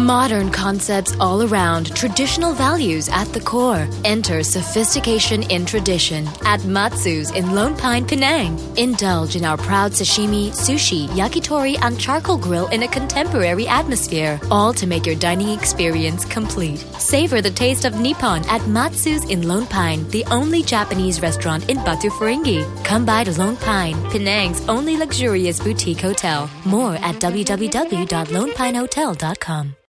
Modern concepts all around, traditional values at the core. Enter sophistication in tradition at Matsu's in Lone Pine, Penang. Indulge in our proud sashimi, sushi, yakitori, and charcoal grill in a contemporary atmosphere, all to make your dining experience complete. Savor the taste of Nippon at Matsu's in Lone Pine, the only Japanese restaurant in Batu Ferringhi. Come by to Lone Pine, Penang's only luxurious boutique hotel. More at www.lonepinehotel.com.